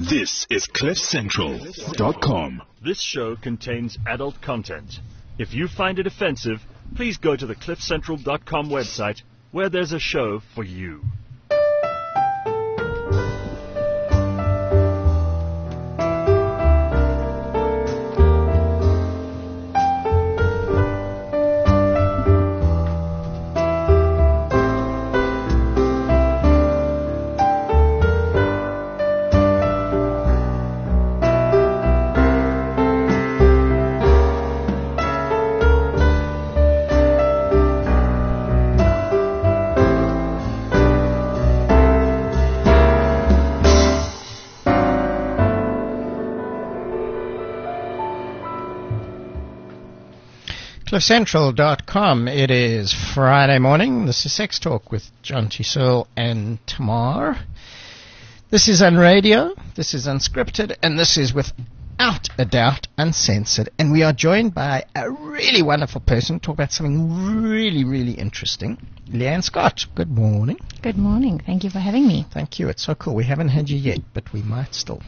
This is CliffCentral.com. This show contains adult content. If you find it offensive, please go to the CliffCentral.com website where there's a show for you. CliffCentral.com. It is Friday morning. This is Sex Talk with John T. Searle and Tamar. This is Unradio, this is Unscripted, and this is without a doubt Uncensored. And we are joined by a really wonderful person to talk about something really, really interesting. Leanne Scott, good morning. Good morning. Thank you for having me. Thank you. It's so cool. We haven't had you yet, but we might still.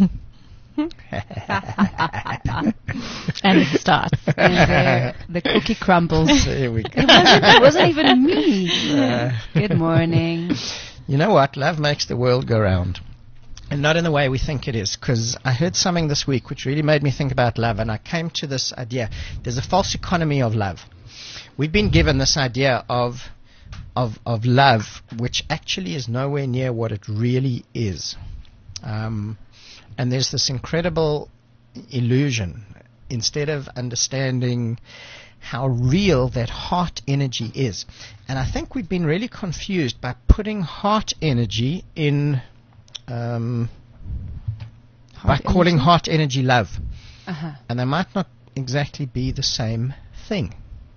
And it starts. And the cookie crumbles. There we go. It wasn't even me. Good morning. You know what? Love makes the world go round. And not in the way we think it is. Because I heard something this week which really made me think about love. And I came to this idea. There's a false economy of love. We've been given this idea of love, which actually is nowhere near what it really is. And there's this incredible illusion. Instead of understanding how real that heart energy is. And I think we've been really confused by putting heart energy in, by calling heart energy love. Uh-huh. And they might not exactly be the same thing.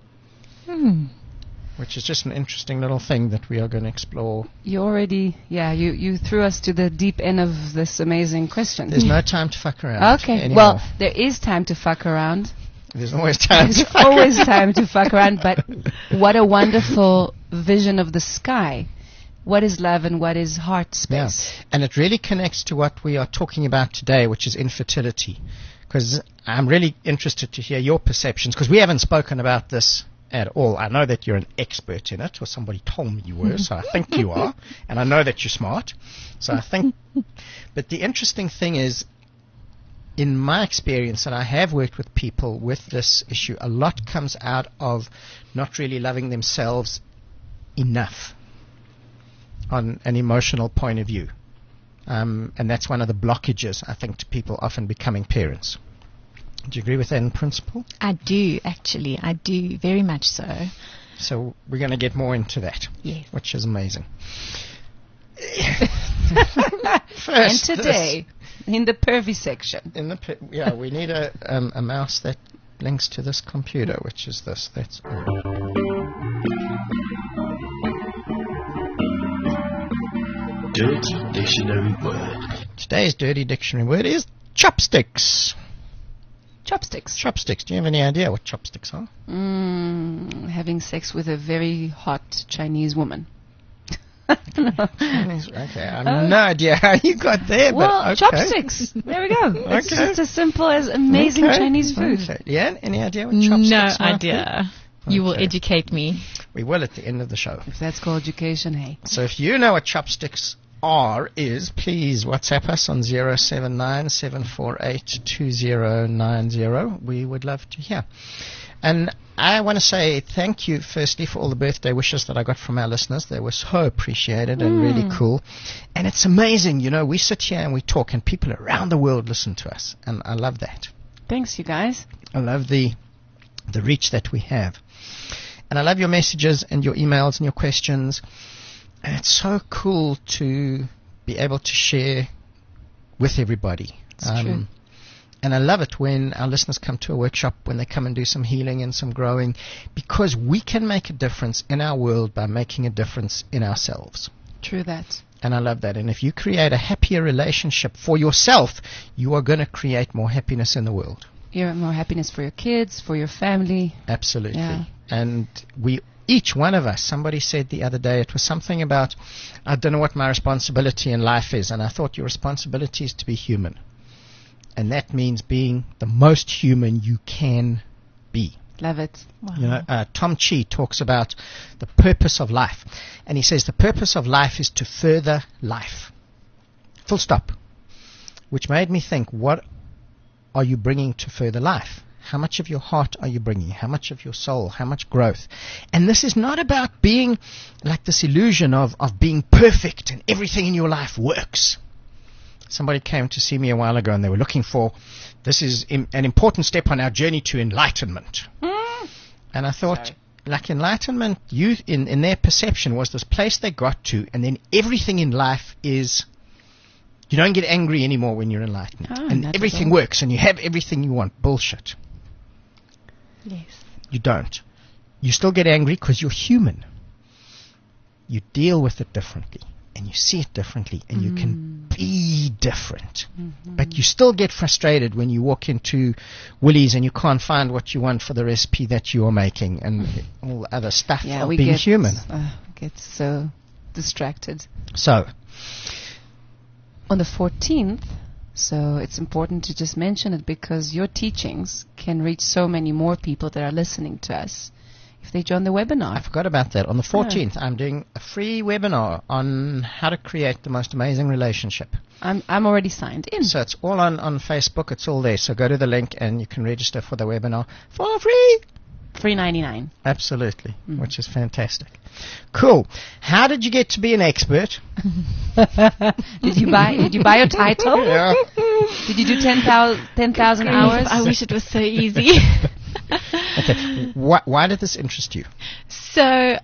Which is just an interesting little thing that we are going to explore. You already, you threw us to the deep end of this amazing question. There's no time to fuck around. Okay, anymore. well, there is time to fuck around. There's always time to There's fuck always around. time to fuck around, but what a wonderful vision of the sky. What is love and what is heart space? Yeah. And it really connects to what we are talking about today, which is infertility. Because I'm really interested to hear your perceptions, because we haven't spoken about this at all. I know that you're an expert in it, or somebody told me you were, so I think you are. And I know that you're smart. So I think... But the interesting thing is, in my experience, and I have worked with people with this issue, a lot comes out of not really loving themselves enough on an emotional point of view. And that's one of the blockages, I think, to people often becoming parents. Do you agree with that in principle? I do, actually. I do, very much so. So we're going to get more into that, Yes. which is amazing. And First, today, in the pervy section. we need a mouse that links to this computer, which is this. That's all. Dirty Dictionary Word. Today's dirty dictionary word is chopsticks. Chopsticks. Chopsticks. Do you have any idea what chopsticks are? Having sex with a very hot Chinese woman. Chinese, okay, I have no idea how you got there, Well, but okay. chopsticks. There we go. It's Okay. just as simple as amazing Okay. Chinese food. Okay. Leanne, any idea what chopsticks No might idea. You will Okay. educate me. be? We will at the end of the show. If that's called education, hey. So if you know what chopsticks is, please WhatsApp us on 079-748-2090. We would love to hear. And I want to say thank you, firstly, for all the birthday wishes that I got from our listeners. They were so appreciated and really cool. And it's amazing, we sit here and we talk, and people around the world listen to us. And I love that. Thanks, you guys. I love the reach that we have. And I love your messages and your emails and your questions. And it's so cool to be able to share with everybody. It's true. And I love it when our listeners come to a workshop, when they come and do some healing and some growing, because we can make a difference in our world by making a difference in ourselves. True that. And I love that. And if you create a happier relationship for yourself, you are going to create more happiness in the world. More happiness for your kids, for your family. Absolutely. Yeah. And we each one of us, somebody said the other day, it was something about, I don't know what my responsibility in life is, and I thought your responsibility is to be human. And that means being the most human you can be. Love it. Wow. You know, Tom Chi talks about the purpose of life. And he says the purpose of life is to further life. Full stop. Which made me think, what are you bringing to further life? How much of your heart are you bringing? How much of your soul? How much growth? And this is not about being like this illusion of being perfect and everything in your life works. Somebody came to see me a while ago and they were looking for, this is an important step on our journey to enlightenment. And I thought, like enlightenment, in their perception was this place they got to, and then everything in life is, you don't get angry anymore when you're enlightened. And everything works and you have everything you want. Bullshit. Yes. You don't. You still get angry because you're human. You deal with it differently. And you see it differently, and you can be different. But you still get frustrated when you walk into Woolies and you can't find what you want for the recipe that you are making, and all the other stuff of being human. Get so distracted. So, on the 14th, so it's important to just mention it because your teachings can reach so many more people that are listening to us if they join the webinar. I forgot about that. On the 14th, I'm doing a free webinar on how to create the most amazing relationship. I'm already signed in. So it's all on Facebook. It's all there. So go to the link and you can register for the webinar for free. $3.99. Absolutely, which is fantastic. Cool. How did you get to be an expert? Did you buy your title? Yeah. Did you do 10,000 hours? I wish it was so easy. Okay. Why did this interest you? So,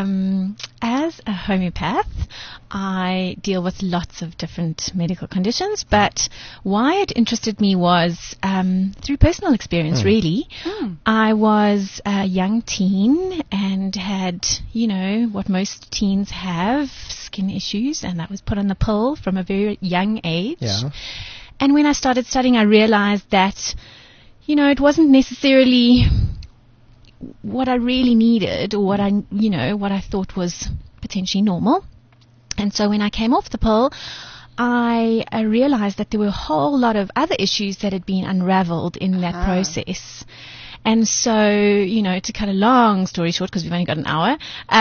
as a homeopath, I deal with lots of different medical conditions, but why it interested me was through personal experience, really. I was a young teen and had, what most teens have, skin issues, and that was put on the pill from a very young age. Yeah. And when I started studying, I realized that, it wasn't necessarily what I really needed or what I thought was potentially normal. And so when I came off the pill, I realized that there were a whole lot of other issues that had been unraveled in that process. And so, to cut a long story short, because we've only got an hour,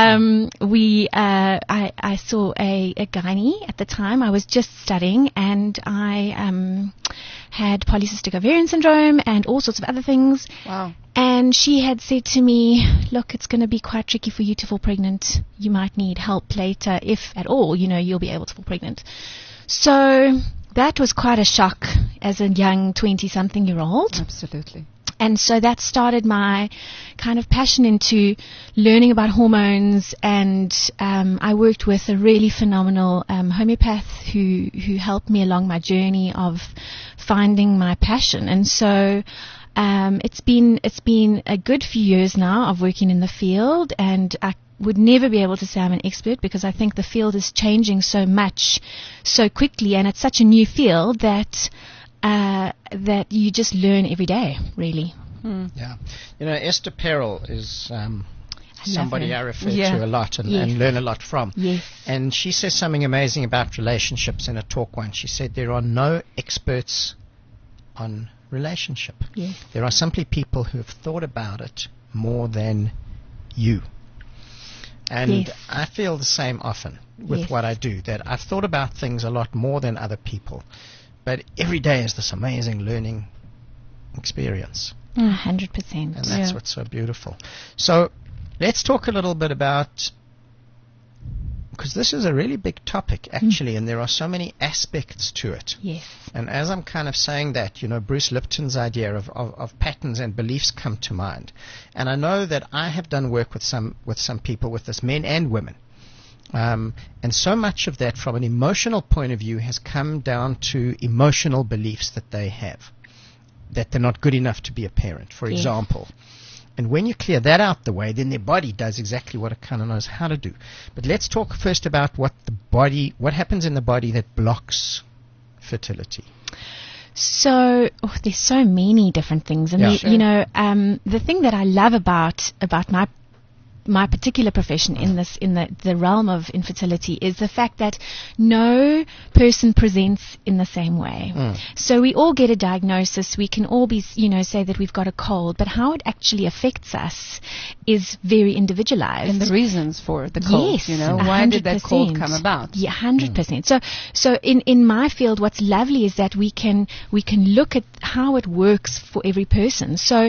I saw a gynae at the time. I was just studying, and I had polycystic ovarian syndrome and all sorts of other things. Wow. And she had said to me, look, it's going to be quite tricky for you to fall pregnant. You might need help later, if at all, you'll be able to fall pregnant. So that was quite a shock as a young 20-something-year-old. Absolutely. And so that started my kind of passion into learning about hormones, and I worked with a really phenomenal homeopath who helped me along my journey of finding my passion. And so it's been a good few years now of working in the field, and I would never be able to say I'm an expert because I think the field is changing so much so quickly, and it's such a new field that you just learn every day, really. Yeah. Esther Perel is somebody I refer Yeah. to a lot and learn a lot from. Yes. And she says something amazing about relationships in a talk once. She said there are no experts on relationship. Yes. There are simply people who have thought about it more than you. And Yes. I feel the same often with Yes. what I do, that I've thought about things a lot more than other people. But every day is this amazing learning experience. 100%. And that's what's so beautiful. So let's talk a little bit about, because this is a really big topic, actually, and there are so many aspects to it. Yes. And as I'm kind of saying that, Bruce Lipton's idea of patterns and beliefs come to mind. And I know that I have done work with some people with this, men and women. And so much of that from an emotional point of view has come down to emotional beliefs that they have, that they're not good enough to be a parent, for Yes. example. And when you clear that out the way, then their body does exactly what it kind of knows how to do. But let's talk first about what happens in the body that blocks fertility. So there's so many different things, and Yeah. the thing that I love about my my particular profession in the realm of infertility is the fact that no person presents in the same way. So we all get a diagnosis. We can all be, say that we've got a cold, but how it actually affects us is very individualized. And the reasons for the cold, yes, why did that cold come about? Yeah, 100%. So in my field, what's lovely is that we can look at how it works for every person. So,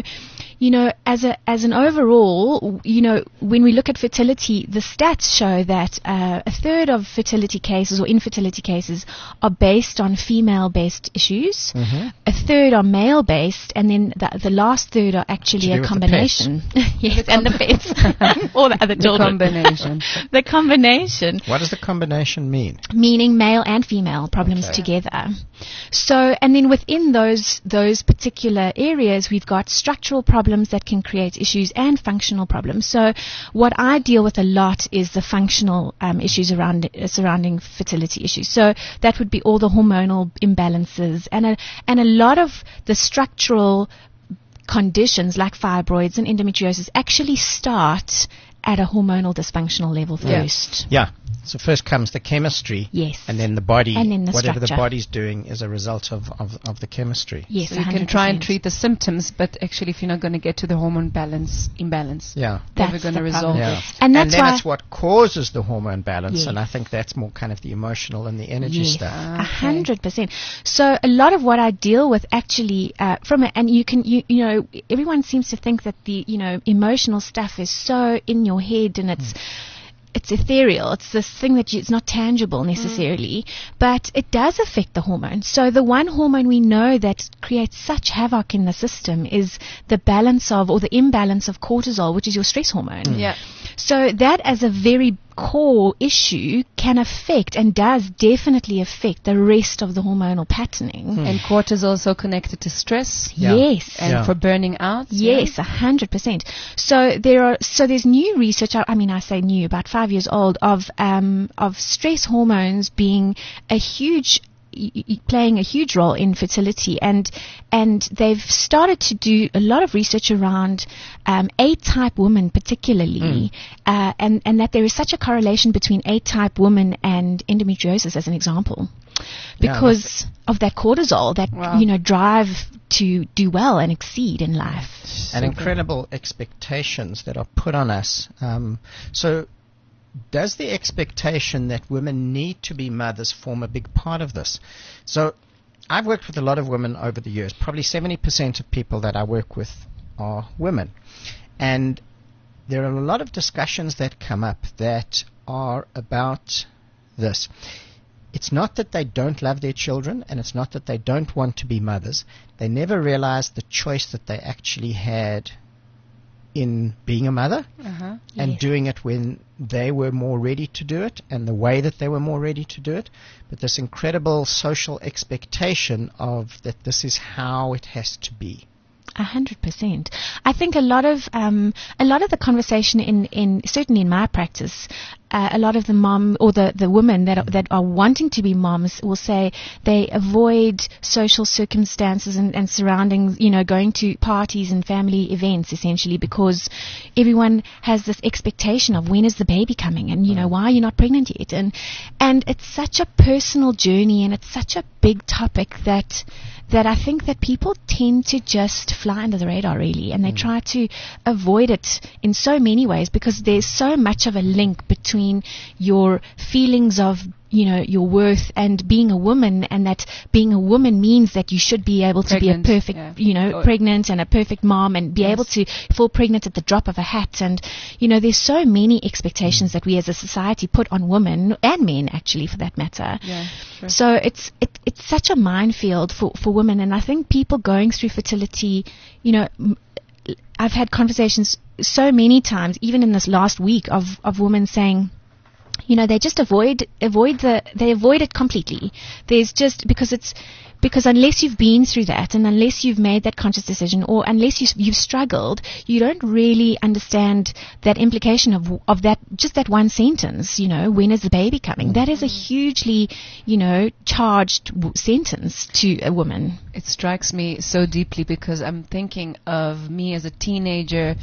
as an overall, when we look at fertility, the stats show that a third of fertility cases or infertility cases are based on female-based issues. A third are male-based, and then the last third are actually a combination. Yes, and the pets, or the other children. The combination. What does the combination mean? Meaning male and female problems together. So, and then within those particular areas, we've got structural problems that can create issues and functional problems. So what I deal with a lot is the functional issues surrounding fertility issues. So that would be all the hormonal imbalances and a lot of the structural conditions like fibroids and endometriosis actually start at a hormonal dysfunctional level first. Yeah. So first comes the chemistry. Yes. And then the body. And then the whatever structure. The body's doing is a result of the chemistry. Yes, so you can try and treat the symptoms, but actually if you're not going to get to the hormone imbalance, yeah, never going to resolve it. And that's then why it's what causes the hormone balance, Yes. and I think that's more kind of the emotional and the energy stuff. 100%. So a lot of what I deal with actually and you everyone seems to think that the emotional stuff is so in your head and it's ethereal. It's this thing that it's not tangible necessarily, but it does affect the hormone. So the one hormone we know that creates such havoc in the system is the balance of, or the imbalance of cortisol, which is your stress hormone. Yeah. So that as a very core issue can affect and does definitely affect the rest of the hormonal patterning. And cortisol also connected to stress. Yeah. Yes. And for burning out. Yes, 100%. So there's new research. I say new, about 5 years old, of stress hormones being playing a huge role in fertility, and they've started to do a lot of research around A-type women particularly, and that there is such a correlation between A-type women and endometriosis, as an example, because of that cortisol that drive to do well and exceed in life. And incredible expectations that are put on us. So does the expectation that women need to be mothers form a big part of this? So I've worked with a lot of women over the years. Probably 70% of people that I work with are women. And there are a lot of discussions that come up that are about this. It's not that they don't love their children, and it's not that they don't want to be mothers. They never realized the choice that they actually had in being a mother and doing it when they were more ready to do it and the way that they were more ready to do it. But this incredible social expectation of that this is how it has to be. 100%. I think a lot of the conversation in certainly in my practice, a lot of the mom or the women that are wanting to be moms will say they avoid social circumstances and surroundings, going to parties and family events essentially because everyone has this expectation of when is the baby coming and why are you not pregnant yet, and it's such a personal journey and it's such a big topic that I think that people tend to just fly under the radar really, and they try to avoid it in so many ways because there's so much of a link between your feelings of your worth and being a woman, and that being a woman means that you should be able to be a perfect, pregnant and a perfect mom and be able to fall pregnant at the drop of a hat. And, there's so many expectations that we as a society put on women and men actually for that matter. Yeah, sure. So it's such a minefield for women. And I think people going through fertility, I've had conversations so many times, even in this last week, of women saying, they just avoid it completely. There's just because unless you've been through that and unless you've made that conscious decision or unless you've struggled, you don't really understand that implication of that, just that one sentence, when is the baby coming? That is a hugely, charged sentence to a woman. It strikes me so deeply because I'm thinking of me as a teenager,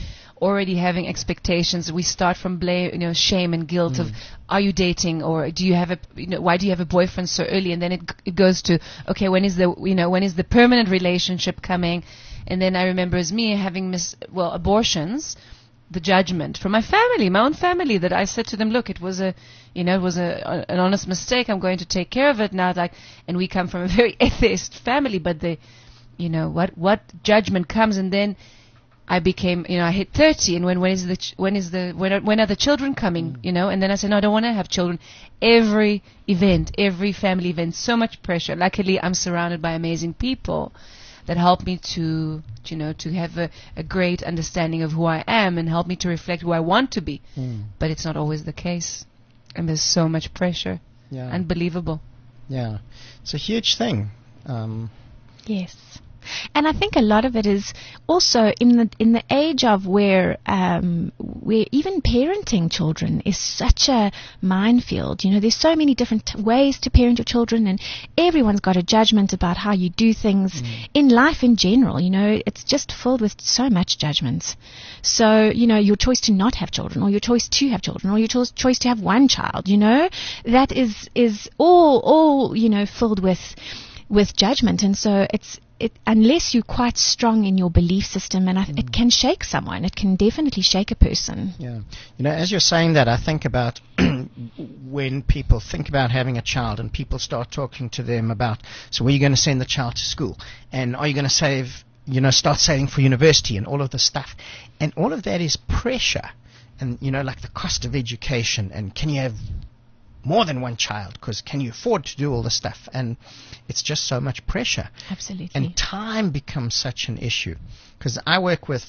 already having expectations. We start from blame, shame and guilt of, are you dating, or do you have why do you have a boyfriend so early? And then it goes to, okay, when is the permanent relationship coming? And then I remember as me having abortions, the judgment from my own family, that I said to them, look, it was an honest mistake. I'm going to take care of it now. And we come from a very atheist family, but what judgment comes, and then I became, I hit 30, and when are the children coming, and then I said, no, I don't want to have children. Every family event, so much pressure. Luckily, I'm surrounded by amazing people that help me to have a great understanding of who I am and help me to reflect who I want to be. But it's not always the case, and there's so much pressure. Yeah. Unbelievable. Yeah. It's a huge thing. Yes. And I think a lot of it is also in the age of where even parenting children is such a minefield. There's so many different ways to parent your children, and everyone's got a judgment about how you do things in life in general. It's just filled with so much judgment. So, your choice to not have children, or your choice to have children, or your choice to have one child, that is all filled with judgment. And so unless you're quite strong in your belief system, and it can shake someone. It can definitely shake a person. Yeah. As you're saying that, I think about when people think about having a child and people start talking to them about, so where are you going to send the child to school? And are you going to start saving for university and all of this stuff? And all of that is pressure. And, like the cost of education, and can you have more than one child, because can you afford to do all this stuff? And it's just so much pressure. Absolutely. And time becomes such an issue, because I work with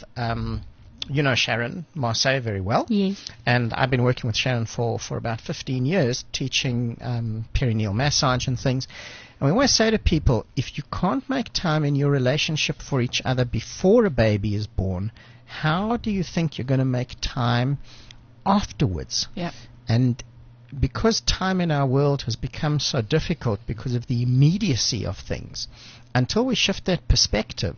Sharon Marseille very well. Yes. And I've been working with Sharon for about 15 years, teaching perineal massage and things. And we always say to people, if you can't make time in your relationship for each other before a baby is born, how do you think you're going to make time afterwards? Yeah. And because time in our world has become so difficult because of the immediacy of things, until we shift that perspective,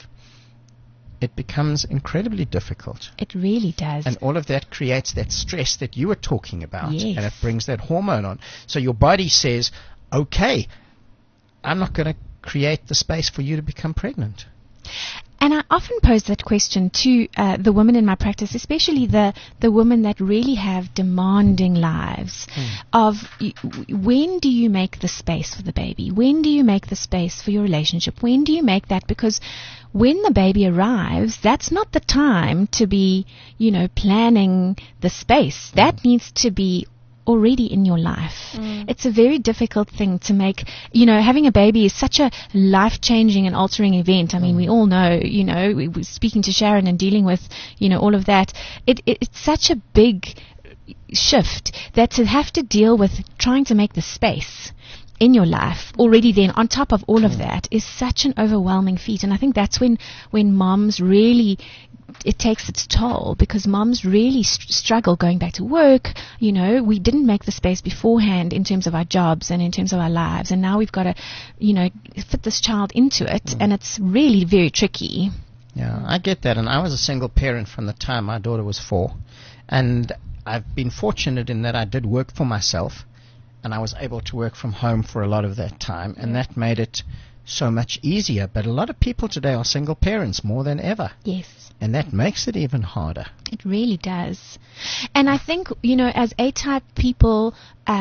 it becomes incredibly difficult. It really does. And all of that creates that stress that you were talking about. Yes. And it brings that hormone on. So your body says, okay, I'm not going to create the space for you to become pregnant. And I often pose that question to the women in my practice, especially the women that really have demanding lives, of when do you make the space for the baby? When do you make the space for your relationship? When do you make that? Because when the baby arrives, that's not the time to be, planning the space. That needs to be already in your life. It's a very difficult thing to make. Having a baby is such a life-changing and altering event. I mean, we all know, we were speaking to Sharon and dealing with, all of that. It's such a big shift that to have to deal with trying to make the space in your life already then on top of all of that is such an overwhelming feat. And I think that's when moms really, it takes its toll, because moms really struggle going back to work. We didn't make the space beforehand in terms of our jobs and in terms of our lives, and now we've got to fit this child into it, and it's really very tricky. Yeah, I get that. And I was a single parent from the time my daughter was 4, and I've been fortunate in that I did work for myself, and I was able to work from home for a lot of that time, and that made it so much easier. But a lot of people today are single parents more than ever. Yes. And that makes it even harder. It really does. And I think, as A-type people,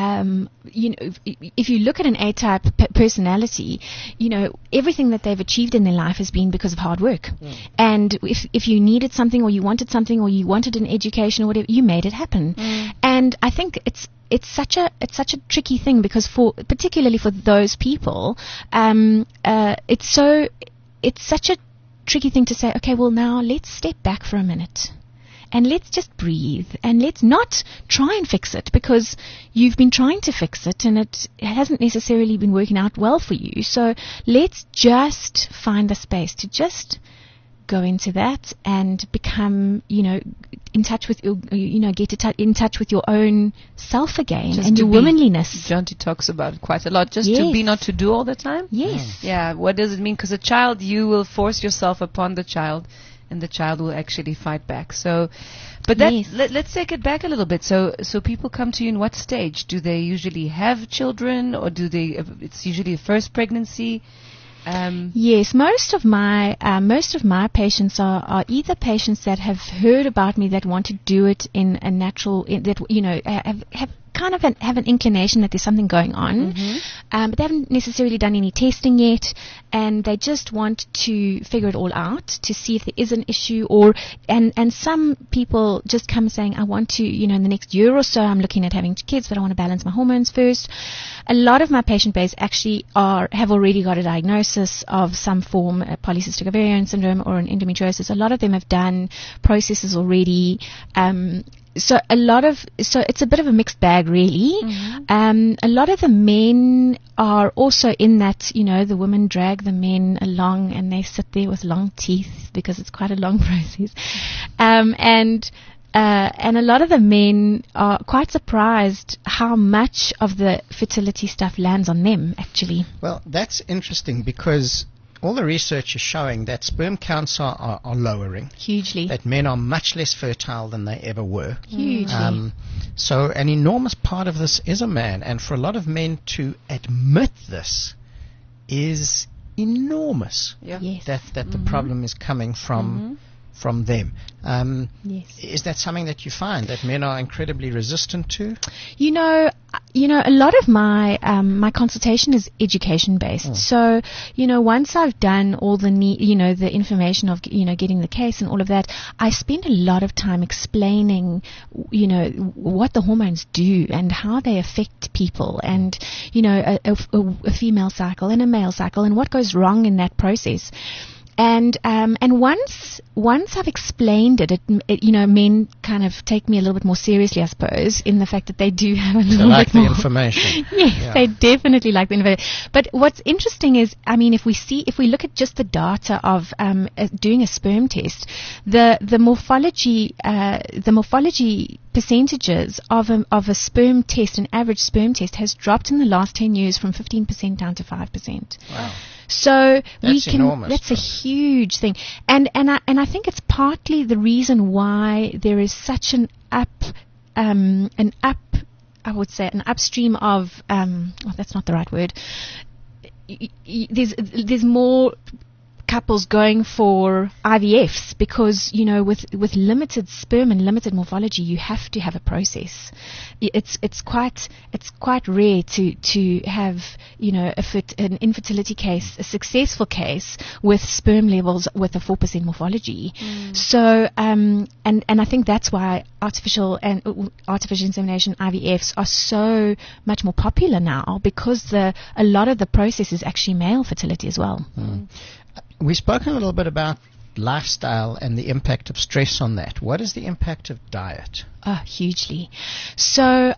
if you look at an A-type personality, everything that they've achieved in their life has been because of hard work. And if you needed something, or you wanted something, or you wanted an education or whatever, you made it happen. And I think it's such a tricky thing, because particularly for those people, it's such a tricky thing to say, okay, well, now let's step back for a minute and let's just breathe, and let's not try and fix it, because you've been trying to fix it and it hasn't necessarily been working out well for you. So let's just find the space to just go into that and become, in touch with your, get in touch with your own self again, just and your womanliness. Jonty talks about it quite a lot. Just to be, not to do all the time. Yes. Yeah. What does it mean? Because a child, you will force yourself upon the child, and the child will actually fight back. So, but that, Yes. let's take it back a little bit. So people come to you in what stage? Do they usually have children, or do they? It's usually a first pregnancy. Yes, most of my patients are either patients that have heard about me that want to do it in a natural, that have kind of have an inclination that there's something going on, but they haven't necessarily done any testing yet, and they just want to figure it all out to see if there is an issue, and some people just come saying, I want to, in the next year or so, I'm looking at having kids, but I want to balance my hormones first. A lot of my patient base actually have already got a diagnosis of some form, polycystic ovarian syndrome or an endometriosis. A lot of them have done processes already. So it's a bit of a mixed bag, really. A lot of the men are also in that, the women drag the men along and they sit there with long teeth because it's quite a long process. And a lot of the men are quite surprised how much of the fertility stuff lands on them, actually. Well, that's interesting because all the research is showing that sperm counts are lowering. Hugely. That men are much less fertile than they ever were. Hugely. So an enormous part of this is a man, and for a lot of men to admit this is enormous. Yeah. Yes. That the problem is coming from them. Yes. Is that something that you find that men are incredibly resistant to? A lot of my my consultation is education based. So, once I've done all the the information of getting the case and all of that, I spend a lot of time explaining what the hormones do and how they affect people, and a female cycle and a male cycle and what goes wrong in that process. And once I've explained it, men kind of take me a little bit more seriously, I suppose, in the fact that they do have a little They like bit the more information. Yes, Yeah. they definitely like the information. But what's interesting is, if we look at just the data of doing a sperm test, the morphology percentages of a sperm test, an average sperm test, has dropped in the last 10 years from 15% down to 5%. Wow. So That's enormous. that's a huge thing, and I think it's partly the reason why there is such an upstream of that's not the right word. There's more couples going for IVFs because with limited sperm and limited morphology, you have to have a process. It's quite rare to have an infertility case, a successful case with sperm levels with a 4% morphology. So and I think that's why artificial insemination, IVFs, are so much more popular now, because a lot of the process is actually male fertility as well. We've spoken a little bit about lifestyle and the impact of stress on that. What is the impact of diet? Oh, hugely. So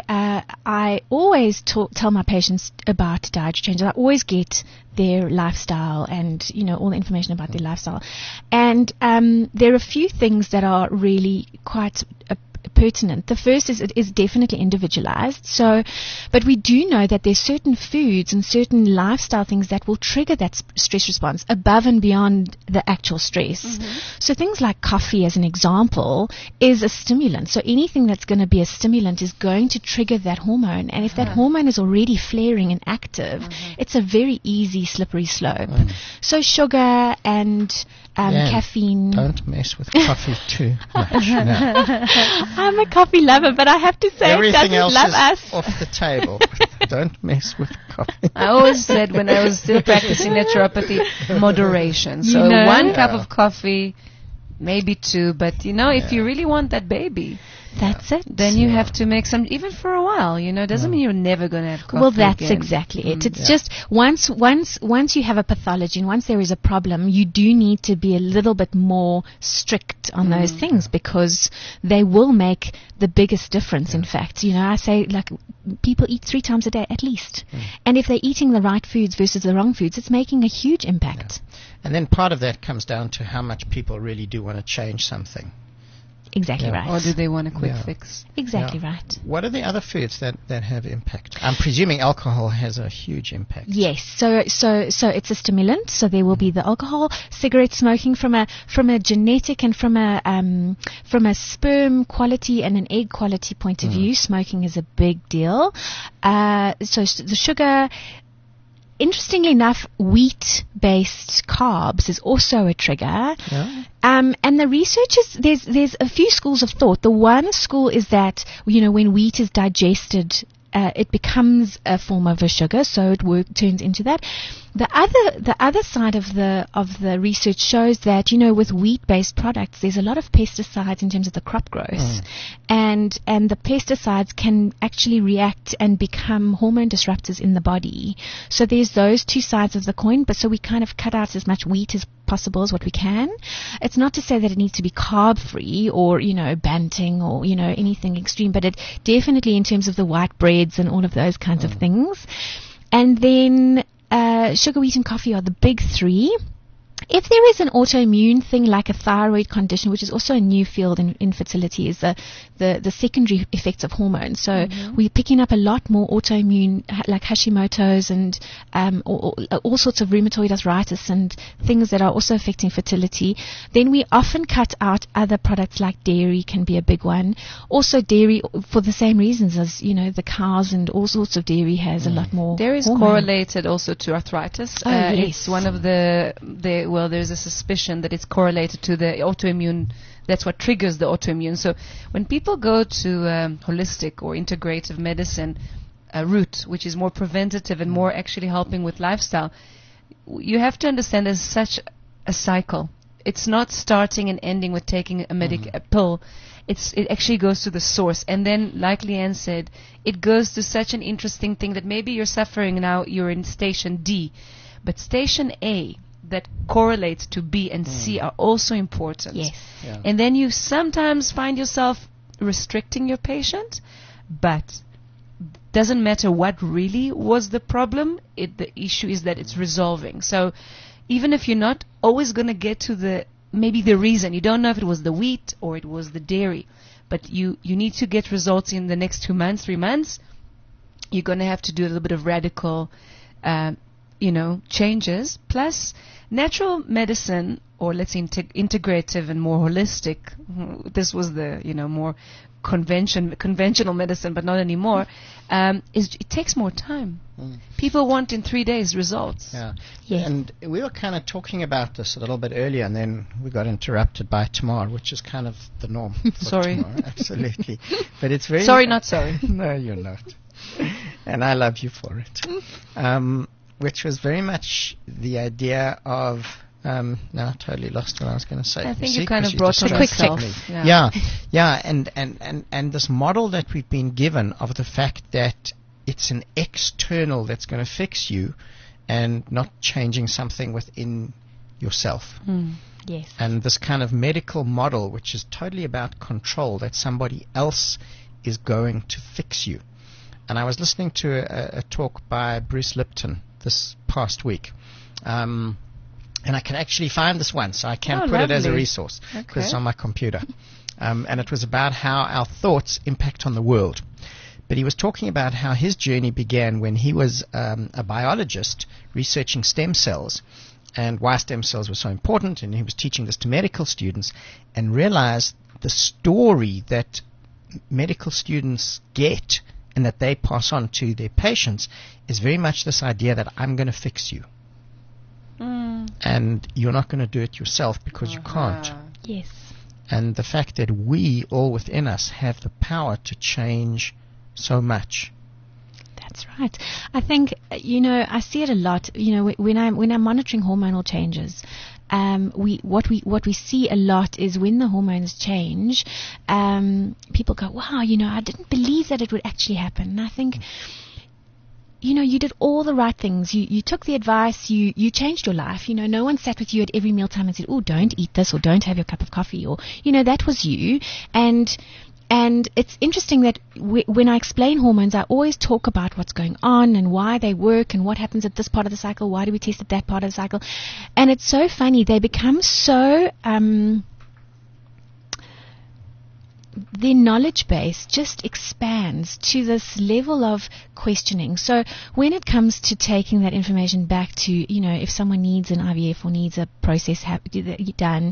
I always tell my patients about dietary changes. I always get their lifestyle and all the information about their lifestyle. And there are a few things that are really quite pertinent. The first is it is definitely individualized. So, but we do know that there's certain foods and certain lifestyle things that will trigger that stress response above and beyond the actual stress. So things like coffee, as an example, is a stimulant. So anything that's going to be a stimulant is going to trigger that hormone. And if that hormone is already flaring and active, it's a very easy slippery slope. So sugar and caffeine. Don't mess with coffee too much. No. I'm a coffee lover, but I have to say, Everything it else doesn't love is us. off the table. Don't mess with coffee. I always said when I was still practicing naturopathy, moderation. So one cup of coffee, maybe two, but if you really want that baby, That's it. then you have to make some, even for a while, doesn't mean you're never going to have coffee Well, that's again. exactly it. It's just once you have a pathology and once there is a problem, you do need to be a little bit more strict on those things, because they will make the biggest difference. In fact, I say, like, people eat 3 times a day at least, and if they're eating the right foods versus the wrong foods, it's making a huge impact. And then part of that comes down to how much people really do want to change something. Exactly right. Or do they want a quick fix? Exactly right. What are the other foods that have impact? I'm presuming alcohol has a huge impact. Yes, so it's a stimulant. So there will be the alcohol, cigarette smoking from a genetic and from a sperm quality and an egg quality point of view. Smoking is a big deal. So the sugar. Interestingly enough, wheat-based carbs is also a trigger. Yeah. And the research is, there's a few schools of thought. The one school is that, when wheat is digested, it becomes a form of a sugar, so it turns into that. The other side of the research shows that, with wheat-based products, there's a lot of pesticides in terms of the crop growth. And the pesticides can actually react and become hormone disruptors in the body. So there's those two sides of the coin, but so we kind of cut out as much wheat as possible as what we can. It's not to say that it needs to be carb-free or, banting or, anything extreme, but it definitely in terms of the white breads and all of those kinds of things. And then sugar, wheat, and coffee are the big three. If there is an autoimmune thing like a thyroid condition, which is also a new field in infertility, is the secondary effects of hormones. So we're picking up a lot more autoimmune, like Hashimoto's and all sorts of rheumatoid arthritis and things that are also affecting fertility. Then we often cut out other products like dairy can be a big one. Also dairy for the same reasons as, the cows and all sorts of dairy has a lot more Dairy is hormone. correlated also to arthritis. Yes. It's one of there's a suspicion that it's correlated to the autoimmune. That's what triggers the autoimmune. So when people go to holistic or integrative medicine route, which is more preventative and more actually helping with lifestyle, you have to understand there's such a cycle. It's not starting and ending with taking a pill. It actually goes to the source. And then, like Leanne said, it goes to such an interesting thing that maybe you're suffering now, you're in station D, but station A, that correlates to B and C are also important. Yes. Yeah. And then you sometimes find yourself restricting your patient, but doesn't matter what really was the problem, the issue is that it's resolving. So even if you're not always going to get to maybe the reason, you don't know if it was the wheat or it was the dairy, but you need to get results in the next 2 months, 3 months, you're going to have to do a little bit of radical changes. Plus, natural medicine, or let's say integrative and more holistic, this was the, more conventional medicine, but not anymore, it takes more time. People want in 3 days results. Yeah. Yes. And we were kind of talking about this a little bit earlier, and then we got interrupted by Tamar, which is kind of the norm. for Sorry. Tamar, absolutely. But it's very... Sorry, not sorry. No, you're not. And I love you for it. Which was very much the idea of... now I totally lost what I was going to say. I think See, you kind of 'cause brought you on distracted yourself. me. Yeah, and this model that we've been given of the fact that it's an external that's going to fix you and not changing something within yourself. Yes. And this kind of medical model, which is totally about control, that somebody else is going to fix you. And I was listening to a talk by Bruce Lipton this past week. And I can actually find this one, so I can put it as a lovely. resource because it's on my computer. And it was about how our thoughts impact on the world. But he was talking about how his journey began when he was a biologist researching stem cells and why stem cells were so important. And he was teaching this to medical students and realized the story that medical students get and that they pass on to their patients is very much this idea that I'm going to fix you. And you're not going to do it yourself because you can't. Yes. And the fact that we all within us have the power to change so much. That's right. I think, I see it a lot, when I'm monitoring hormonal changes. What we see a lot is when the hormones change, people go, wow, I didn't believe that it would actually happen. And I think, you did all the right things. You took the advice. You changed your life. No one sat with you at every mealtime and said, oh, don't eat this or don't have your cup of coffee or, that was you. And it's interesting that when I explain hormones, I always talk about what's going on and why they work and what happens at this part of the cycle. Why do we test at that part of the cycle? And it's so funny. They become so their knowledge base just expands to this level of questioning. So when it comes to taking that information back to, if someone needs an IVF or needs a process done,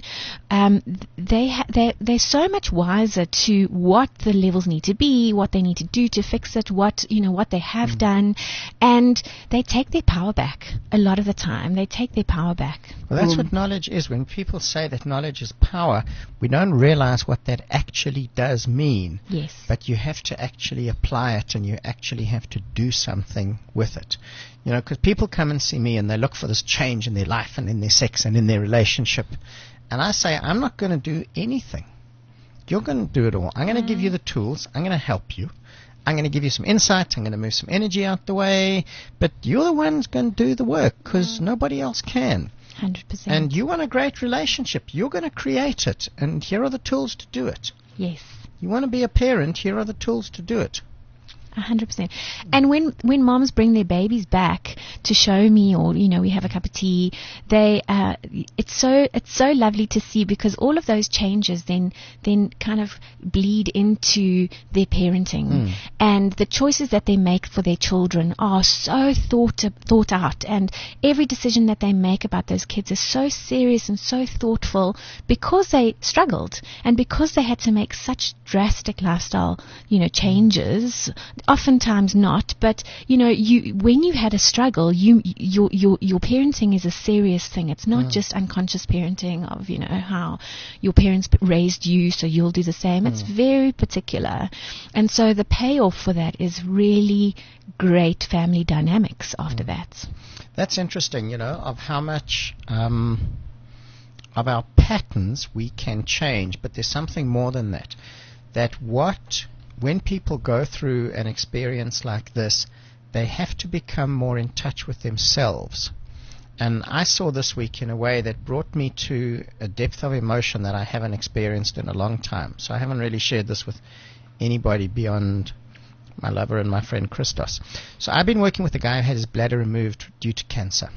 they're so much wiser to what the levels need to be, what they need to do to fix it, what they have done, and they take their power back. A lot of the time, they take their power back. Well, that's what knowledge is. When people say that knowledge is power, we don't realize what that actually does mean. Yes. But you have to actually apply it, and you actually have to do something with it. Because people come and see me and they look for this change in their life and in their sex and in their relationship. And I say, I'm not going to do anything. You're going to do it all. I'm going to give you the tools. I'm going to help you. I'm going to give you some insight. I'm going to move some energy out the way. But you're the one who's going to do the work, because nobody else can. 100%. And you want a great relationship. You're going to create it. And here are the tools to do it. Yes. You want to be a parent. Here are the tools to do it. 100%. And when moms bring their babies back to show me, or we have a cup of tea, it's so lovely to see, because all of those changes then kind of bleed into their parenting, and the choices that they make for their children are so thought out, and every decision that they make about those kids is so serious and so thoughtful, because they struggled and because they had to make such drastic lifestyle changes. Oftentimes not, but when you had a struggle, your parenting is a serious thing. It's not just unconscious parenting of how your parents raised you, so you'll do the same. It's very particular, and so the payoff for that is really great family dynamics after that. That's interesting, of how much of our patterns we can change, but there's something more than that. When people go through an experience like this, they have to become more in touch with themselves. And I saw this week in a way that brought me to a depth of emotion that I haven't experienced in a long time. So I haven't really shared this with anybody beyond my lover and my friend Christos. So I've been working with a guy who had his bladder removed due to cancer.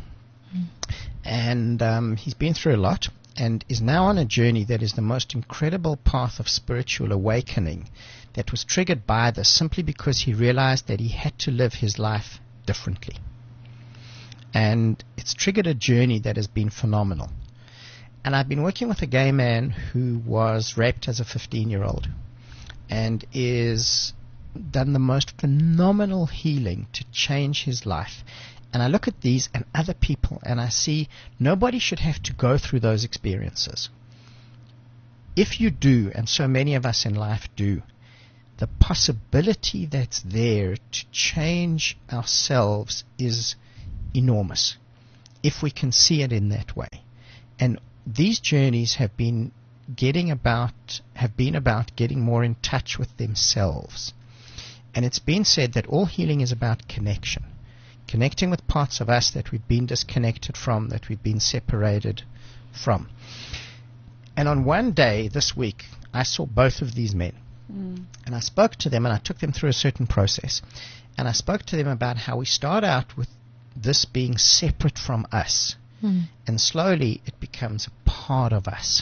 And he's been through a lot, and is now on a journey that is the most incredible path of spiritual awakening that was triggered by this, simply because he realized that he had to live his life differently. And it's triggered a journey that has been phenomenal. And I've been working with a gay man who was raped as a 15-year-old and is done the most phenomenal healing to change his life. And I look at these and other people and I see nobody should have to go through those experiences. If you do, and so many of us in life do, the possibility that's there to change ourselves is enormous, if we can see it in that way. And these journeys have been about getting more in touch with themselves. And it's been said that all healing is about connection. Connecting with parts of us that we've been disconnected from, that we've been separated from. And on one day this week, I saw both of these men. And I spoke to them and I took them through a certain process. And I spoke to them about how we start out with this being separate from us. And slowly it becomes a part of us.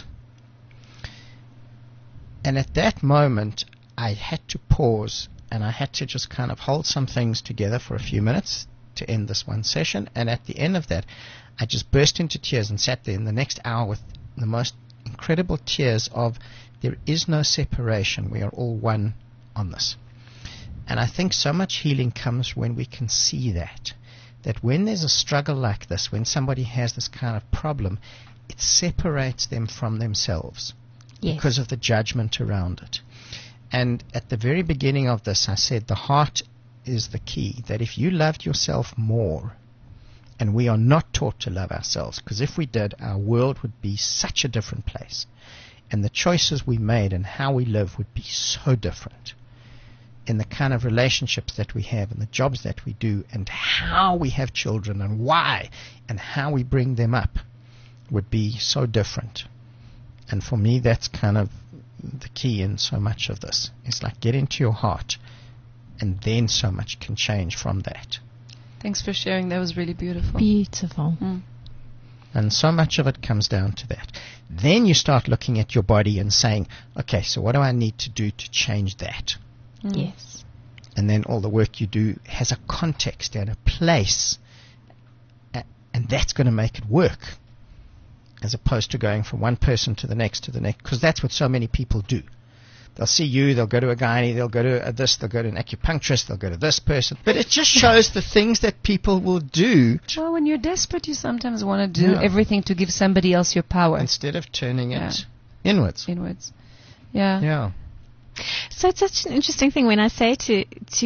And at that moment, I had to pause and I had to just kind of hold some things together for a few minutes to end this one session. And at the end of that, I just burst into tears and sat there in the next hour with the most incredible tears of, there is no separation. We are all one on this. And I think so much healing comes when we can see that when there's a struggle like this, when somebody has this kind of problem, it separates them from themselves because of the judgment around it. And at the very beginning of this, I said the heart is the key, that if you loved yourself more, and we are not taught to love ourselves, because if we did, our world would be such a different place. And the choices we made and how we live would be so different. In the kind of relationships that we have and the jobs that we do and how we have children and why and how we bring them up would be so different. And for me, that's kind of the key in so much of this. It's like get into your heart, and then so much can change from that. Thanks for sharing. That was really beautiful. Beautiful. And so much of it comes down to that. Then you start looking at your body and saying, okay, so what do I need to do to change that? Yes. And then all the work you do has a context and a place, and that's going to make it work, as opposed to going from one person to the next, because that's what so many people do. They'll see you, they'll go to a gynae, they'll go to this, they'll go to an acupuncturist, they'll go to this person. But it just shows the things that people will do. Well, when you're desperate, you sometimes want to do everything to give somebody else your power. Instead of turning it inwards. Yeah. Yeah. So it's such an interesting thing when I say to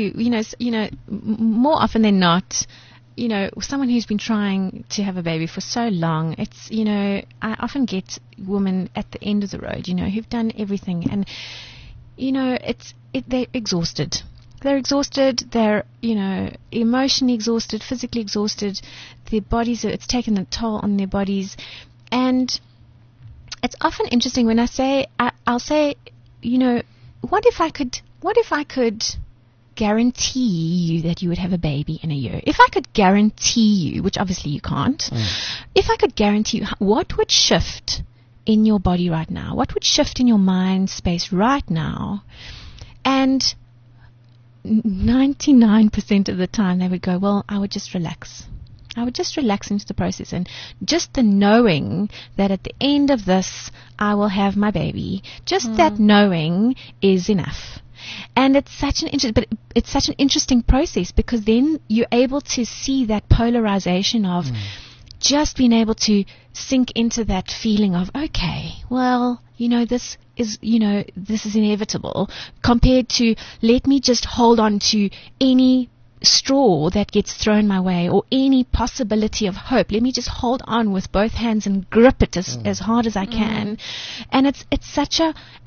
more often than not, someone who's been trying to have a baby for so long, it's, I often get women at the end of the road, who've done everything, and, they're exhausted. They're exhausted, they're, emotionally exhausted, physically exhausted, their bodies, it's taken a toll on their bodies, and it's often interesting when I say, I'll say, what if I could guarantee you that you would have a baby in a year? If I could guarantee you, which obviously you can't, if I could guarantee you, what would shift in your body right now? What would shift in your mind space right now? And 99% of the time they would go, well, I would just relax. I would just relax into the process, and just the knowing that at the end of this I will have my baby, just that knowing is enough. And it's such an interesting process, because then you're able to see that polarization of just being able to sink into that feeling of, okay, well, this is inevitable, compared to let me just hold on to any straw that gets thrown my way or any possibility of hope. Let me just hold on with both hands and grip it as hard as I can. And it's such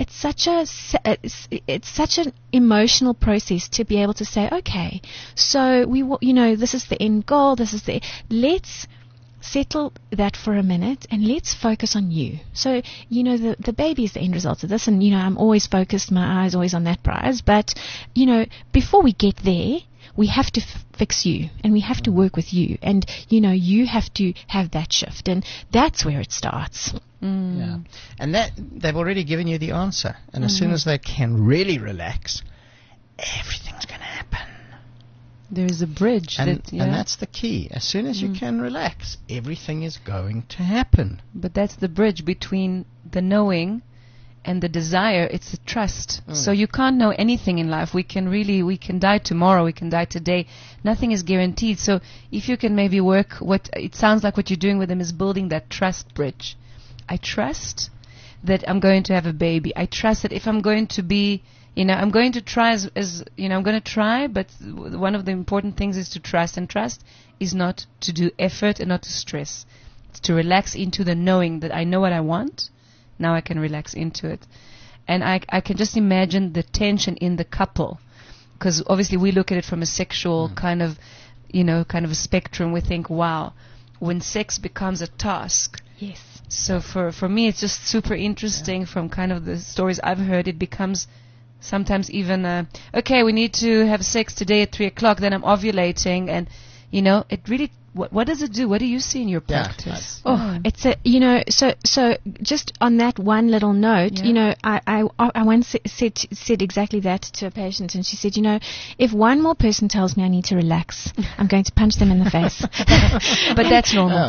an emotional process to be able to say, okay, so this is the end goal. Let's settle that for a minute and let's focus on you. So, the baby is the end result of this, and, I'm always focused, my eyes always on that prize. But, before we get there, we have to fix you, and we have to work with you, and you have to have that shift, and that's where it starts. Yeah, and that they've already given you the answer, and as soon as they can really relax, everything's going to happen. There is a bridge, and that's the key. As soon as you can relax, everything is going to happen. But that's the bridge between the knowing and the desire. It's the trust. So you can't know anything in life. We can die tomorrow, we can die today. Nothing is guaranteed. So if you can maybe work, it sounds like what you're doing with them is building that trust bridge. I trust that I'm going to have a baby. I trust that if I'm going to be, I'm going to try I'm going to try, but one of the important things is to trust. And trust is not to do effort and not to stress. It's to relax into the knowing that I know what I want. Now I can relax into it. And I can just imagine the tension in the couple, because obviously we look at it from a sexual kind of a spectrum. We think, wow, when sex becomes a task. Yes. So for me, it's just super interesting from kind of the stories I've heard. It becomes sometimes even, okay, we need to have sex today at 3:00, then I'm ovulating, and, it really, what does it do? What do you see in your practice? It's so just on that one little note, I once said exactly that to a patient, and she said, if one more person tells me I need to relax, I'm going to punch them in the face. But that's normal.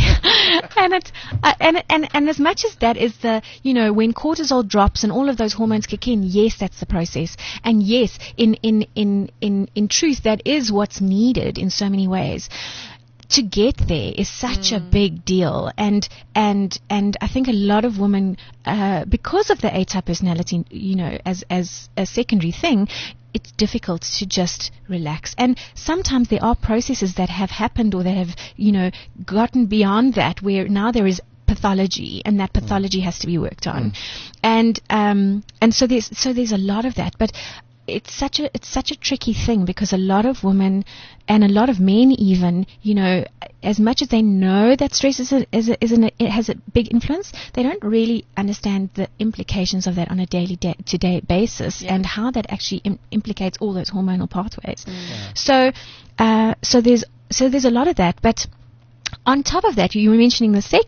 And as much as that is when cortisol drops and all of those hormones kick in, yes, that's the process. And yes, in truth, that is what's needed in so many ways. To get there is such a big deal, and I think a lot of women, because of the A-type personality, as a secondary thing, it's difficult to just relax. And sometimes there are processes that have happened or that have, gotten beyond that, where now there is pathology, and that pathology has to be worked on, and so there's a lot of that, but. It's such a tricky thing, because a lot of women and a lot of men even, as much as they know that stress it has a big influence, they don't really understand the implications of that on a daily day-to-day basis, and how that actually implicates all those hormonal pathways. So there's a lot of that, but on top of that, you were mentioning the sex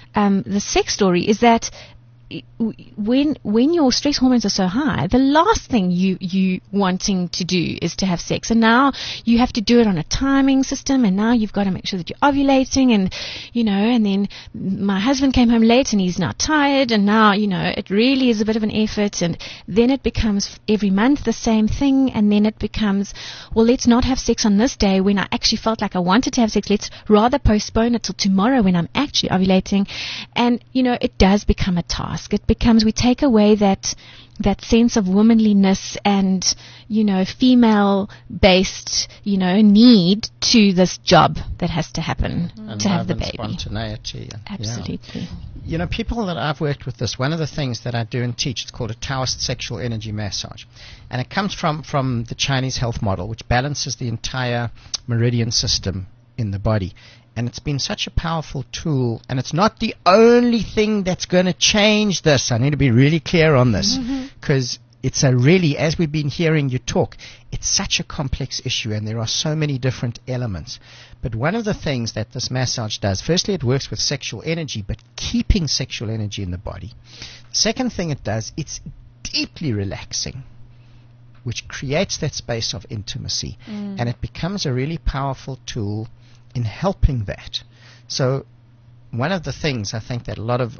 the sex story is that when your stress hormones are so high, the last thing you wanting to do is to have sex, and now you have to do it on a timing system, and now you've got to make sure that you're ovulating, and and then my husband came home late and he's now tired, and now it really is a bit of an effort, and then it becomes every month the same thing, and then it becomes, well, let's not have sex on this day when I actually felt like I wanted to have sex, let's rather postpone it till tomorrow when I'm actually ovulating, and it does become a task. It becomes, we take away that sense of womanliness and, female-based, need to this job that has to happen to have the baby. Spontaneity. Absolutely. Yeah. People that I've worked with this, one of the things that I do and teach, it's called a Taoist sexual energy massage. And it comes from the Chinese health model, which balances the entire meridian system in the body. And it's been such a powerful tool, and it's not the only thing that's going to change this. I need to be really clear on this, because it's a really, as we've been hearing you talk, it's such a complex issue, and there are so many different elements. But one of the things that this massage does, firstly, it works with sexual energy, but keeping sexual energy in the body. The second thing it does, it's deeply relaxing, which creates that space of intimacy, and it becomes a really powerful tool in helping that. So one of the things I think that a lot of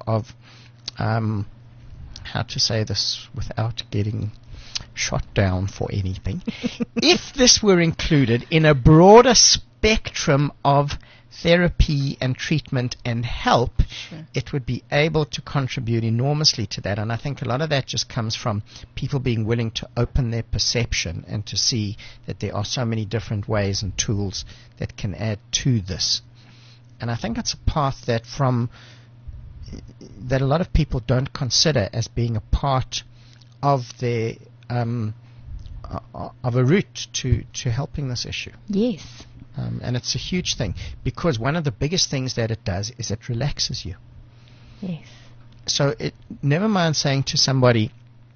how to say this without getting shot down for anything, if this were included in a broader spectrum of therapy and treatment and help, it would be able to contribute enormously to that. And I think a lot of that just comes from people being willing to open their perception and to see that there are so many different ways and tools that can add to this. And I think it's a path that a lot of people don't consider as being a part of their of a route to helping this issue. Yes. And it's a huge thing, because one of the biggest things that it does is it relaxes you. Yes. So never mind saying to somebody,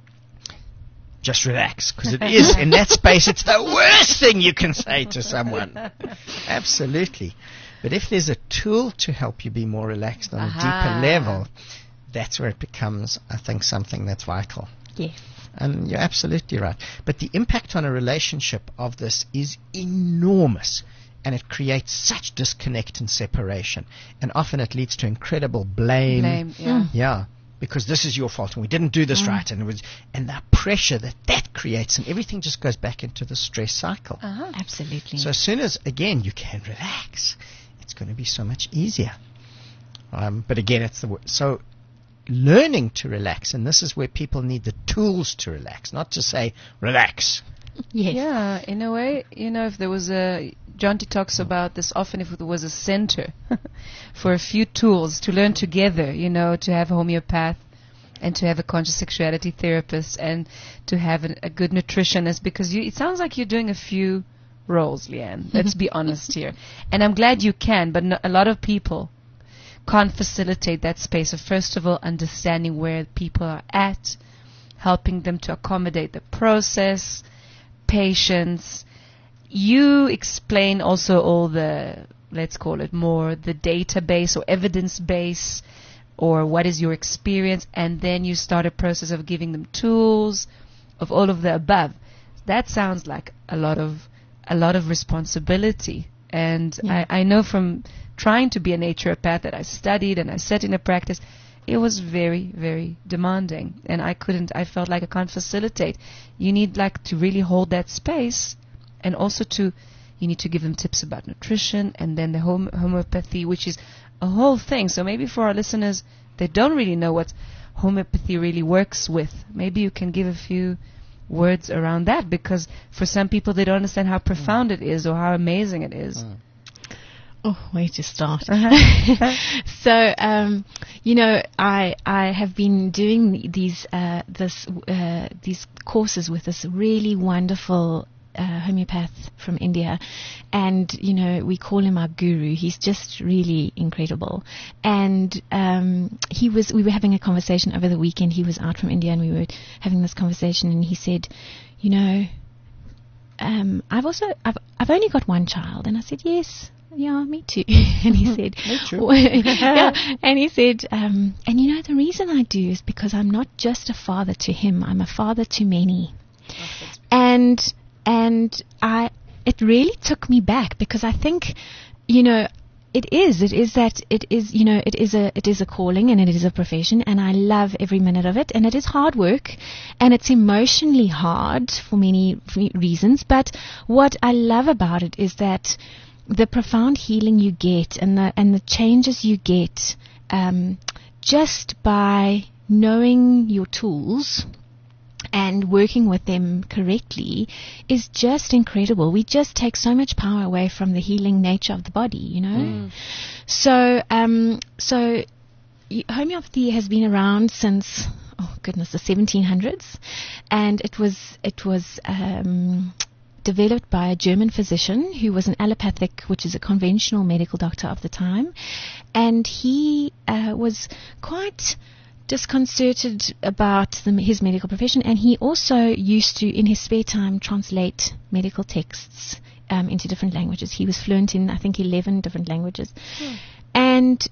just relax, because it is in that space, it's the worst thing you can say to someone. Absolutely. But if there's a tool to help you be more relaxed on a deeper level, that's where it becomes, I think, something that's vital. Yes. And you're absolutely right. But the impact on a relationship of this is enormous. And it creates such disconnect and separation. And often it leads to incredible blame. Yeah. Because this is your fault and we didn't do this right. And the pressure that creates, and everything just goes back into the stress cycle. Absolutely. So as soon as, again, you can relax, it's going to be so much easier. But again, so learning to relax, and this is where people need the tools to relax, not to say, relax. Yes. Yeah, in a way, if there was Jonty talks about this often, if there was a center for a few tools to learn together, to have a homeopath and to have a conscious sexuality therapist and to have a good nutritionist, because it sounds like you're doing a few roles, Leanne. Let's be honest here. And I'm glad you can, but a lot of people can't facilitate that space of, first of all, understanding where people are at, helping them to accommodate the process, patience. You explain also all the, let's call it more the database or evidence base, or what is your experience, and then you start a process of giving them tools, of all of the above. That sounds like a lot of responsibility. And I know from trying to be a naturopath that I studied and I set in a practice, it was very, very demanding, and I felt like I can't facilitate. You need to really hold that space, and also you need to give them tips about nutrition, and then the homeopathy, which is a whole thing. So maybe for our listeners, they don't really know what homeopathy really works with. Maybe you can give a few words around that, because for some people they don't understand how profound it is or how amazing it is. Oh, where to start? So, I have been doing these courses with this really wonderful homeopath from India, and we call him our guru. He's just really incredible. And we were having a conversation over the weekend. He was out from India, and we were having this conversation, and he said, I've only got one child. And I said, yes. yeah, me too. And he said, Me too. yeah, and he said, and you know, the reason I do is because I'm not just a father to him, I'm a father to many. And it really took me back, because I think, you know, it is a calling, and it is a profession, and I love every minute of it, and it is hard work, and it's emotionally hard for many reasons. But what I love about it is that the profound healing you get, and the changes you get, just by knowing your tools and working with them correctly, is just incredible. We just take so much power away from the healing nature of the body, you know. So homeopathy has been around since, the 1700s, and it was developed by a German physician who was an allopathic, which is a conventional medical doctor of the time, and he was quite disconcerted about his medical profession, and he also used to, in his spare time, translate medical texts into different languages. He was fluent in, I think, 11 different languages. And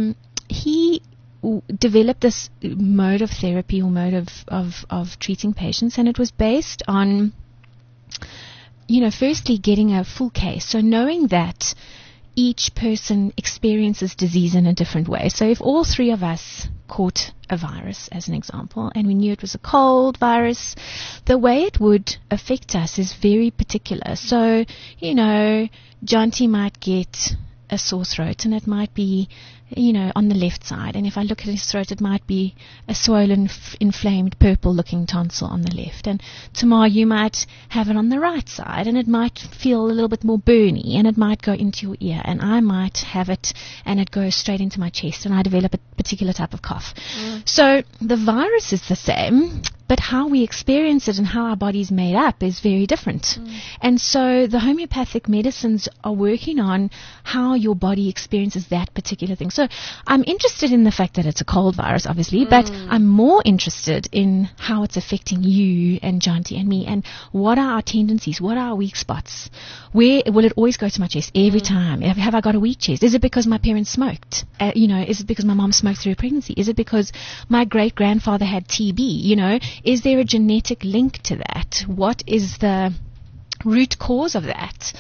he developed this mode of therapy, or mode of treating patients, and it was based on, you know, firstly getting a full case, so knowing that each person experiences disease in a different way. So if all three of us caught a virus, as an example, and we knew it was a cold virus, the way it would affect us is very particular. So, you know, Jonty might get a sore throat, and it might be, you know, on the left side. And if I look at his throat, it might be a swollen, inflamed, purple-looking tonsil on the left. And tomorrow you might have it on the right side, and it might feel a little bit more burny, and it might go into your ear. And I might have it, and it goes straight into my chest, and I develop a particular type of cough. So the virus is the same, but how we experience it and how our body's made up is very different. And so the homeopathic medicines are working on how your body experiences that particular thing. So I'm interested in the fact that it's a cold virus, obviously, but I'm more interested in how it's affecting you and Jonty and me, and what are our tendencies, what are our weak spots. Where will it always go to my chest every time? Have I got a weak chest? Is it because my parents smoked? You know, is it because my mom smoked through a pregnancy? Is it because my great-grandfather had TB? You know, is there a genetic link to that? What is the root cause of that?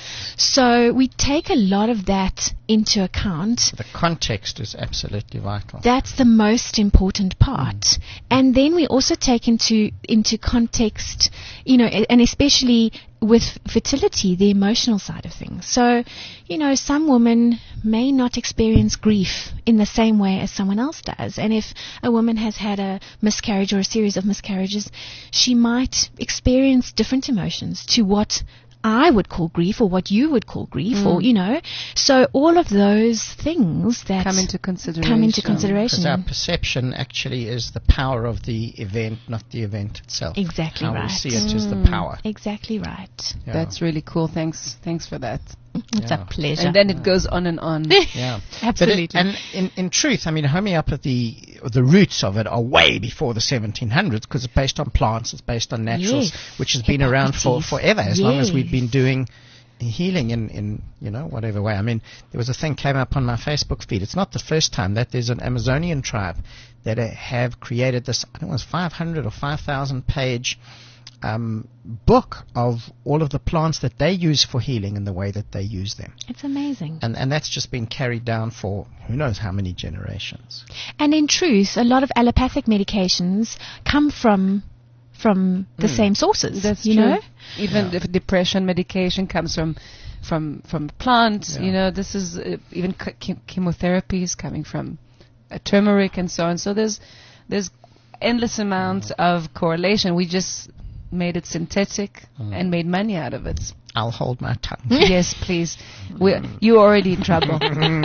So we take a lot of that into account. The context is absolutely vital. That's the most important part. And then we also take into context, you know, and especially with fertility, the emotional side of things. So, you know, some women may not experience grief in the same way as someone else does. And if a woman has had a miscarriage or a series of miscarriages, she might experience different emotions to what I would call grief, or what you would call grief, or, you know. So all of those things that come into consideration. Because our perception actually is the power of the event, not the event itself. Exactly How right. we see it is the power. Exactly right. Yeah. That's really cool. Thanks for that. It's a pleasure. And then it goes on and on. Yeah, Absolutely. But in truth, I mean, homeopathy, the roots of it are way before the 1700s, because it's based on plants, it's based on naturals, which has been around for forever, as long as we've been doing healing in you know, whatever way. I mean, there was a thing came up on my Facebook feed. It's not the first time that there's an Amazonian tribe that have created this, I think it was 500 or 5,000 page book of all of the plants that they use for healing and the way that they use them. It's amazing. And that's just been carried down for who knows how many generations. And in truth, a lot of allopathic medications come from the same sources. That's you true. know? Even if depression medication comes from plants, you know, this is even chemotherapy is coming from turmeric and so on. So there's endless amounts of correlation. We just made it synthetic and made money out of it. I'll hold my tongue. Yes, please. You're already in trouble.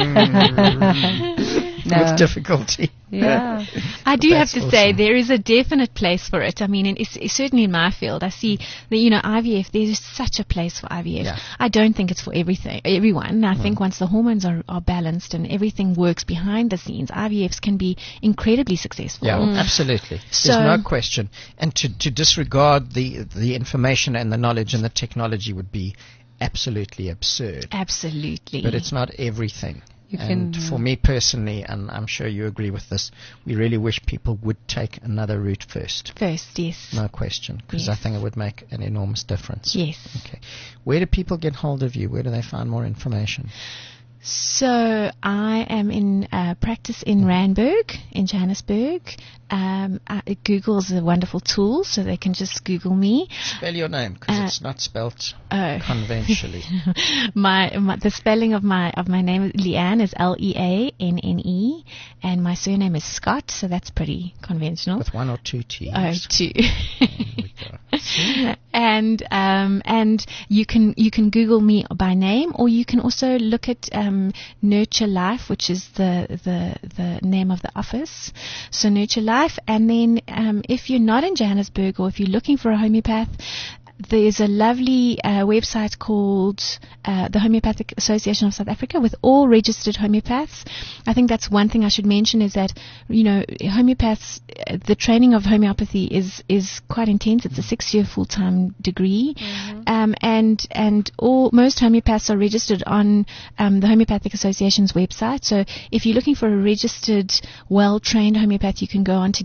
With difficulty. Yeah. I do have That's to say awesome. there is a definite place for it. I mean, it's certainly in my field. I see that, you know, IVF, there's such a place for IVF. Yeah. I don't think it's for everyone. I think once the hormones are balanced and everything works behind the scenes, IVFs can be incredibly successful. Yeah, absolutely. So- There's no question. And to disregard the information and the knowledge and the technology would be absolutely absurd. Absolutely. But it's not everything. You And can- for me personally, and I'm sure you agree with this, we really wish people would take another route first. First, yes. No question, because I Yes. think it would make an enormous difference. Yes. Okay. Where do people get hold of you? Where do they find more information? So I am in practice in Randburg, in Johannesburg. Google's a wonderful tool, so they can just Google me. Spell your name, because it's not spelt Oh. conventionally. The spelling of my name, Leanne, is Leanne, and my surname is Scott, so that's pretty conventional. With one or two T's. Oh, two. There we go. and you can Google me by name, or you can also look at Nurture Life, which is the name of the office. So Nurture Life, and then if you're not in Johannesburg or if you're looking for a homeopath, there's a lovely website called the Homeopathic Association of South Africa with all registered homeopaths. I think that's one thing I should mention is that, homeopaths, the training of homeopathy is quite intense. It's a 6-year full-time degree. And most homeopaths are registered on the Homeopathic Association's website. So if you're looking for a registered, well-trained homeopath, you can go on to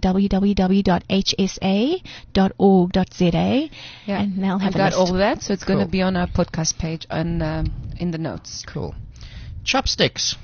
www.hsa.org.za. Yeah. And they'll have I've got a list. all that, so it's going to Cool. be on our podcast page and in the notes. Cool. Chopsticks.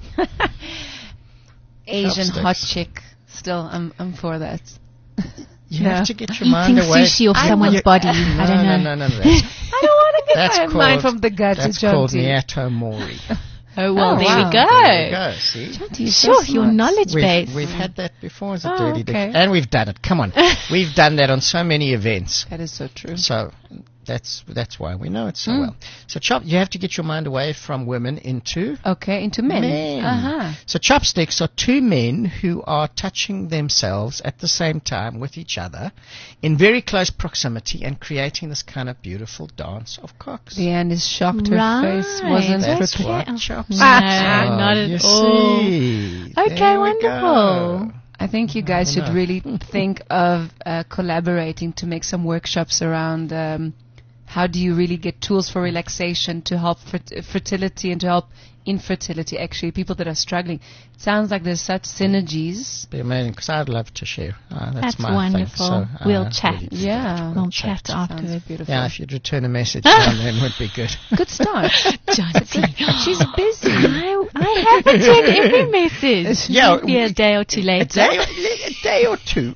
Asian Chopsticks. hot chick. Still, I'm for that. You Yeah. have to get your mind Eating away. sushi off someone's body. No, I don't know. No. That's, I don't want to get that's my called, mind from the gut to that's called Jonty. Nyato Mori. Oh, well, Oh, there wow. we go. There we go, see? Jonty, you're so Sure, your smart. knowledge base. We've had that before as a Oh, dirty dick. okay. And we've done it. Come on. We've done that on so many events. That is so true. So that's why we know it so well. So you have to get your mind away from women into Okay, into men. men. Uh-huh. So chopsticks are two men who are touching themselves at the same time with each other in very close proximity and creating this kind of beautiful dance of cocks. Leanne is shocked. Her Right. face wasn't That's prepared. what chopsticks No, are. not at you all. See. Okay, There we wonderful. go. I think you guys should know. really think of collaborating to make some workshops around how do you really get tools for relaxation to help fertility and to help infertility, actually, people that are struggling. It sounds like there's such synergies. Be amazing, because I'd love to share. That's That's my wonderful. thing. So, We'll chat. really do Yeah. that. We'll chat Sounds afterwards. beautiful. Yeah, if you'd return a message now and then would be good. Good start. Jonty, she's busy. I have returned every message. Yeah, Maybe a day or two later. A day or two.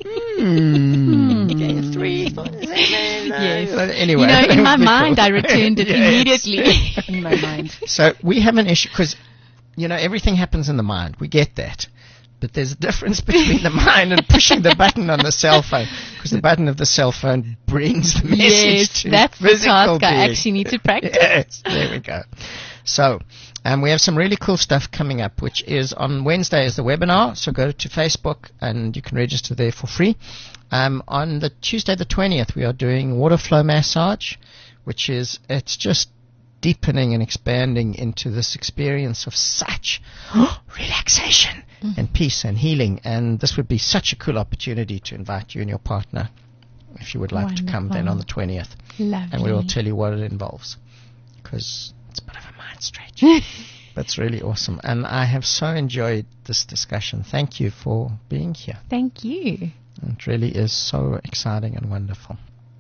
Three. Yes. Anyway. In my Before- mind, I returned it Yes. immediately. In my mind. So we have an issue because, everything happens in the mind. We get that. But there's a difference between the mind and pushing the button on the cell phone, because the button of the cell phone brings the message Yes, to that's the physical task I being. actually need to practice. Yes, there we go. So, we have some really cool stuff coming up, which is on Wednesday is the webinar. So go to Facebook and you can register there for free. On the Tuesday the 20th, we are doing water flow massage, it's just deepening and expanding into this experience of such relaxation and peace and healing. And this would be such a cool opportunity to invite you and your partner, if you would like to come then on the 20th. Lovely. And we will tell you what it involves, because it's a bit of a mind stretch. But it's really awesome. And I have so enjoyed this discussion. Thank you for being here. Thank you. It really is so exciting and wonderful.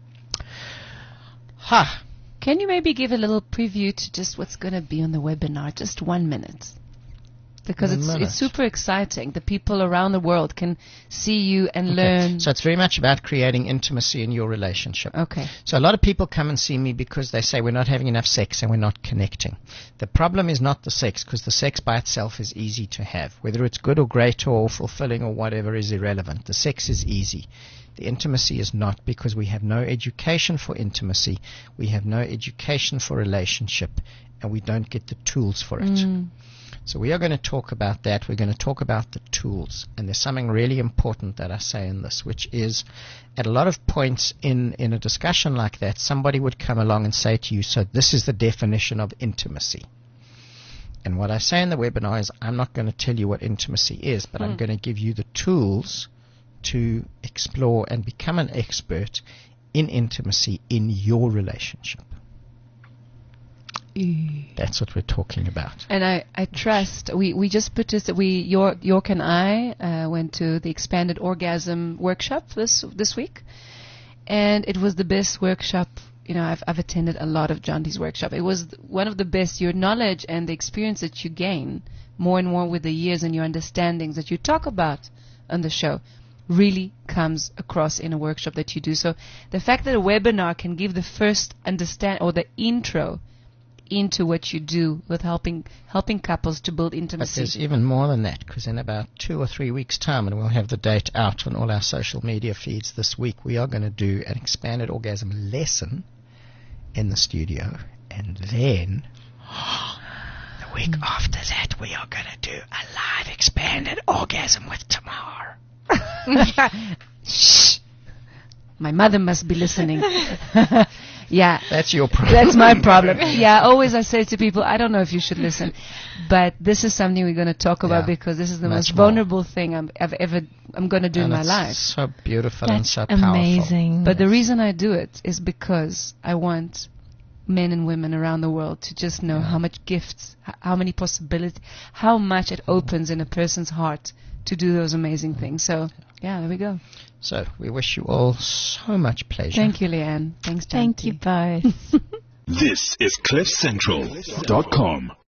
Ha! Can you maybe give a little preview to just what's going to be on the webinar? Just 1 minute. Because 1 minute. it's super exciting. The people around the world can see you and learn. So it's very much about creating intimacy in your relationship. Okay. So a lot of people come and see me because they say we're not having enough sex and we're not connecting. The problem is not the sex, because the sex by itself is easy to have. Whether it's good or great or fulfilling or whatever is irrelevant. The sex is easy. The intimacy is not, because we have no education for intimacy. We have no education for relationship, and we don't get the tools for it. So we are going to talk about that. We're going to talk about the tools. And there's something really important that I say in this, which is at a lot of points in a discussion like that, somebody would come along and say to you, so this is the definition of intimacy. And what I say in the webinar is I'm not going to tell you what intimacy is, but I'm going to give you the tools to explore and become an expert in intimacy in your relationship. That's what we're talking about. And I trust, we just put this, York and I went to the Expanded Orgasm workshop this week. And it was the best workshop. You know, I've attended a lot of John D's workshop. It was one of the best. Your knowledge and the experience that you gain more and more with the years and your understandings that you talk about on the show really comes across in a workshop that you do. So the fact that a webinar can give the first or the intro into what you do with helping couples to build But intimacy. there's even more than that, because in about 2 or 3 weeks' time, and we'll have the date out on all our social media feeds this week, we are going to do an expanded orgasm lesson in the studio. And then the week after that, we are going to do a live expanded orgasm with Tamar. Shh. My mother must be listening. Yeah. That's your problem. That's my problem. Yeah, always I say to people, I don't know if you should listen, but this is something we're going to talk about because this is the most vulnerable thing I'm going to do in my life. So beautiful That's and so powerful. amazing. But the reason I do it is because I want men and women around the world to just know how much gifts, how many possibilities, how much it opens in a person's heart to do those amazing things. So, yeah, there we go. So we wish you all so much pleasure. Thank you, Leanne. Thanks, John. Thank you both. This is CliffCentral.com.